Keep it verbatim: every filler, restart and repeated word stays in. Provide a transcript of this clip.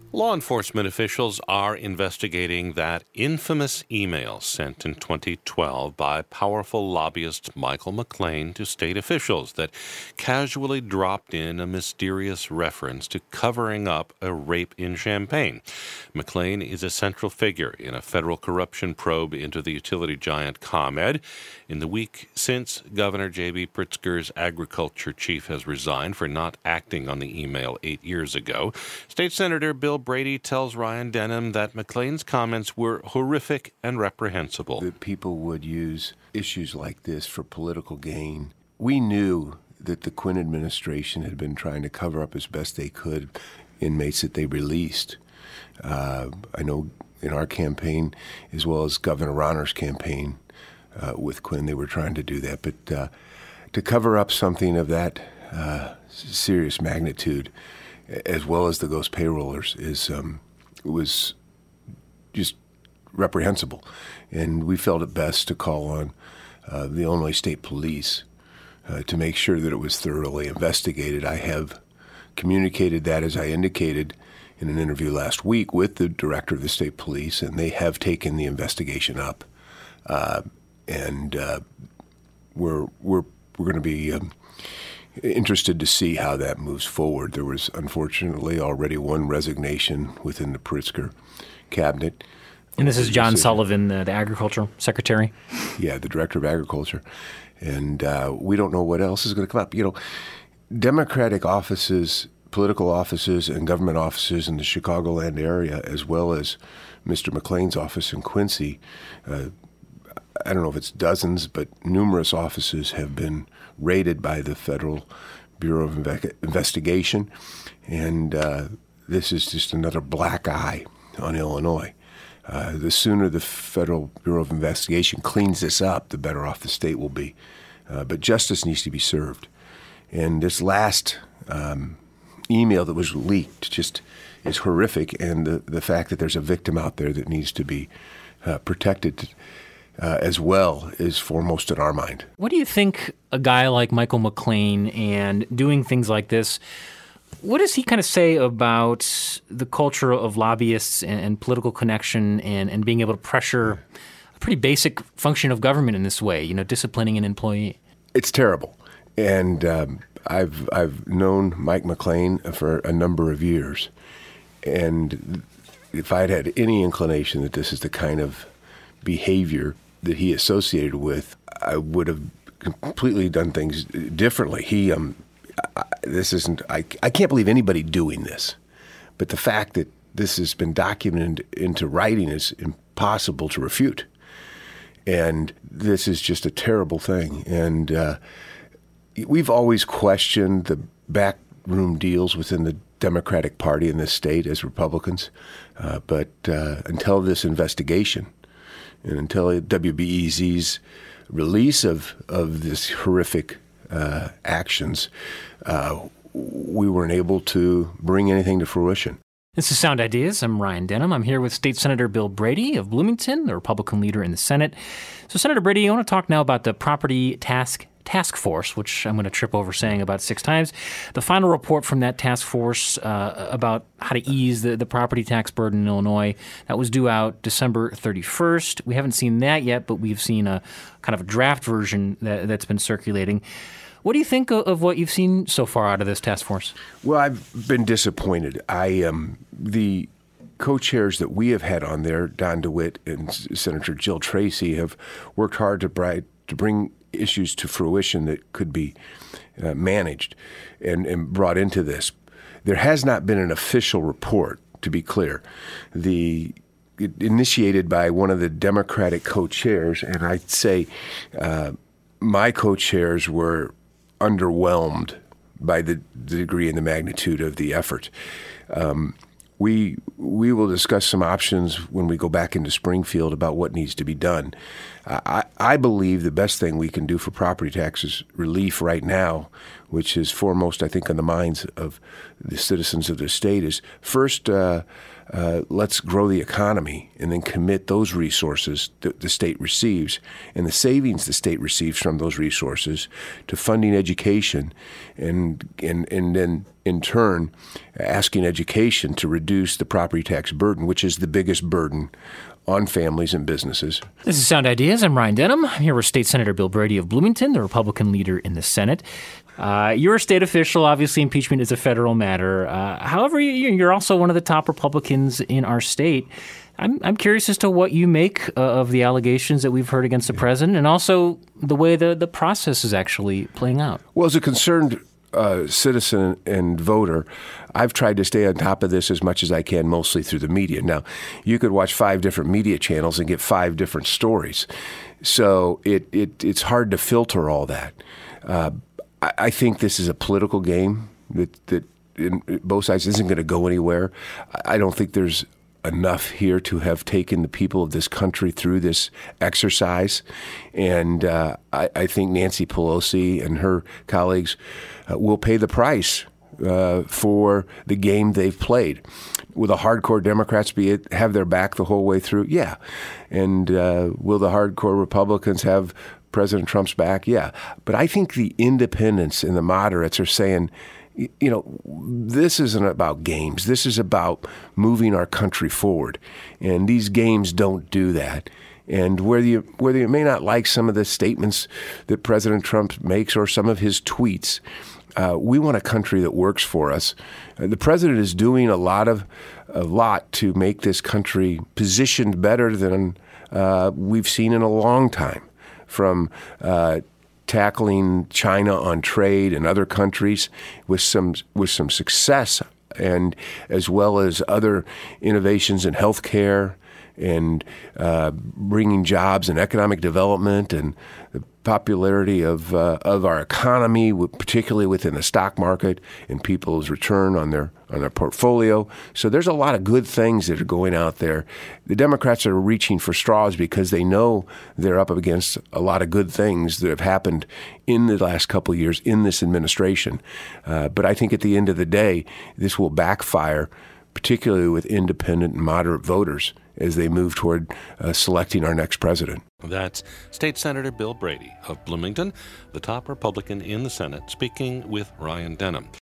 Law enforcement officials are investigating that infamous email sent in twenty twelve by powerful lobbyist Michael McClain to state officials that casually dropped in a mysterious reference to covering up a rape in Champaign. McClain is a central figure in a federal corruption probe into the utility giant ComEd. In the week since Governor J B. Pritzker's agriculture chief has resigned for not acting on the email eight years ago, State Senator Bill Brady tells Ryan Denham that McClain's comments were horrific and reprehensible. That people would use issues like this for political gain. We knew that the Quinn administration had been trying to cover up as best they could inmates that they released. Uh, I know in our campaign, as well as Governor Rauner's campaign uh, with Quinn, they were trying to do that. But uh, to cover up something of that uh, serious magnitude, as well as the ghost payrollers, is um, was just reprehensible. And we felt it best to call on uh, the Illinois State Police uh, to make sure that it was thoroughly investigated. I have communicated that, as I indicated in an interview last week, with the director of the state police, and they have taken the investigation up. Uh, and uh, we're we're we're going to be um, interested to see how that moves forward. There was, unfortunately, already one resignation within the Pritzker cabinet. And this is John Sullivan, the, the agricultural secretary? Yeah, the director of agriculture. And uh, we don't know what else is going to come up. You know, Democratic offices, political offices, and government offices in the Chicagoland area, as well as Mister McClain's office in Quincy, uh, I don't know if it's dozens, but numerous offices have been raided by the Federal Bureau of Inve- Investigation, and uh, this is just another black eye on Illinois. Uh, the sooner the Federal Bureau of Investigation cleans this up, the better off the state will be. Uh, but justice needs to be served. And this last um, email that was leaked just is horrific, and the, the fact that there's a victim out there that needs to be uh, protected Uh, as well is foremost in our mind. What do you think a guy like Michael McClain and doing things like this, what does he kind of say about the culture of lobbyists and, and political connection and, and being able to pressure a pretty basic function of government in this way, you know, disciplining an employee? It's terrible. And um, I've I've known Mike McClain for a number of years. And if I'd had any inclination that this is the kind of behavior that he associated with, I would have completely done things differently. He, um, I, this isn't, I, I can't believe anybody doing this, but the fact that this has been documented into writing is impossible to refute. And this is just a terrible thing. And uh, we've always questioned the backroom deals within the Democratic Party in this state as Republicans, uh, but uh, until this investigation, and until W B E Z's release of, of this horrific uh, actions, uh, we weren't able to bring anything to fruition. This is Sound Ideas. I'm Ryan Denham. I'm here with State Senator Bill Brady of Bloomington, the Republican leader in the Senate. So, Senator Brady, I want to talk now about the Property Task Task Force, which I'm going to trip over saying about six times. The final report from that task force uh, about how to ease the, the property tax burden in Illinois, that was due out December thirty-first. We haven't seen that yet, but we've seen a kind of a draft version that, that's been circulating. What do you think of, of what you've seen so far out of this task force? Well, I've been disappointed. I um, the co-chairs that we have had on there, Don DeWitt and Senator Jill Tracy, have worked hard to, bright, to bring issues to fruition that could be uh, managed and, and brought into this. There has not been an official report, to be clear. The initiated by one of the Democratic co-chairs, and I'd say uh, my co-chairs were underwhelmed by the, the degree and the magnitude of the effort. Um, we we will discuss some options when we go back into Springfield about what needs to be done. I, I believe the best thing we can do for property taxes relief right now, which is foremost, I think, on the minds of the citizens of the state, is first uh, uh, let's grow the economy and then commit those resources that the state receives and the savings the state receives from those resources to funding education and and, and then in turn asking education to reduce the property tax burden, which is the biggest burden on families and businesses. This is Sound Ideas. I'm Ryan Denham. I'm here with State Senator Bill Brady of Bloomington, the Republican leader in the Senate. Uh, you're a state official. Obviously, impeachment is a federal matter. Uh, however, you're also one of the top Republicans in our state. I'm, I'm curious as to what you make uh, of the allegations that we've heard against the president and also the way the, the process is actually playing out. Well, as a concerned uh, citizen and voter, I've tried to stay on top of this as much as I can, mostly through the media. Now, you could watch five different media channels and get five different stories. So it, it it's hard to filter all that. Uh, I, I think this is a political game that, that in, both sides isn't going to go anywhere. I don't think there's enough here to have taken the people of this country through this exercise. And uh, I, I think Nancy Pelosi and her colleagues uh, will pay the price uh, for the game they've played. Will the hardcore Democrats be it, have their back the whole way through? Yeah. And uh, will the hardcore Republicans have President Trump's back? Yeah. But I think the independents and the moderates are saying, you know, this isn't about games. This is about moving our country forward. And these games don't do that. And whether you, whether you may not like some of the statements that President Trump makes or some of his tweets, uh, we want a country that works for us. Uh, the president is doing a lot of a lot to make this country positioned better than uh, we've seen in a long time, from uh, tackling China on trade and other countries with some with some success, and as well as other innovations in healthcare and uh, bringing jobs and economic development and the popularity of uh, of our economy, particularly within the stock market and people's return on their on their portfolio. So there's a lot of good things that are going out there. The Democrats are reaching for straws because they know they're up against a lot of good things that have happened in the last couple of years in this administration. Uh, but I think at the end of the day, this will backfire, particularly with independent and moderate voters, as they move toward uh, selecting our next president. That's State Senator Bill Brady of Bloomington, the top Republican in the Senate, speaking with Ryan Denham.